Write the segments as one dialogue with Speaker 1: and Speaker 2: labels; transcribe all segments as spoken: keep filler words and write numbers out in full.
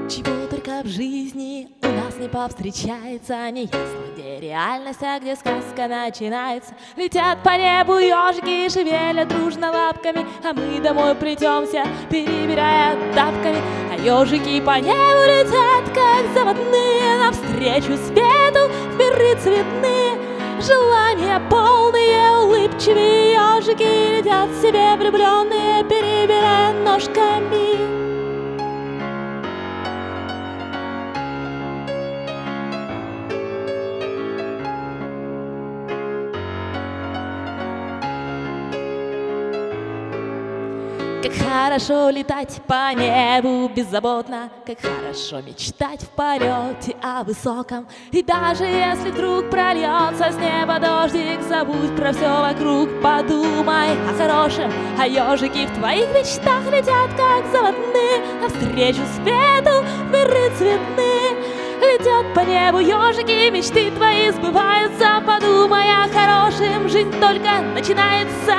Speaker 1: Чего только в жизни у нас не повстречается, неясно, где реальность, а где сказка начинается. Летят по небу ежики, шевелят дружно лапками, а мы домой плетемся, перебирая тапками. А ежики по небу летят, как заводные, навстречу свету в миры цветные. Желания полные, улыбчивые ежики летят себе влюбленные, перебирая ножками. Как хорошо летать по небу беззаботно, как хорошо мечтать в полете о высоком. И даже если вдруг прольется с неба дождик, забудь про все вокруг, подумай о хорошем. А ежики в твоих мечтах летят, как заводные, навстречу свету в миры цветные. Летят по небу ежики, мечты твои сбываются, подумай о хорошем, жизнь только начинается.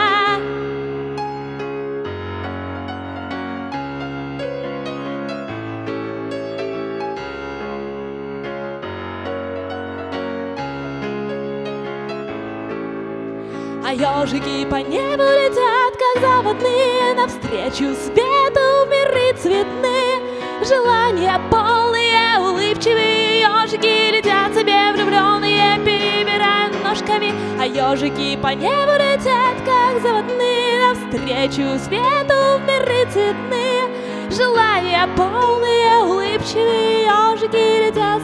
Speaker 1: А ежики по небу летят, как заводные, навстречу свету в миры цветные. Желания полные, улыбчивые ежики летят себе влюбленные, перебирая ножками. А ежики по небу летят, как заводные, навстречу свету в миры цветные. Желания полные, улыбчивые ежики летят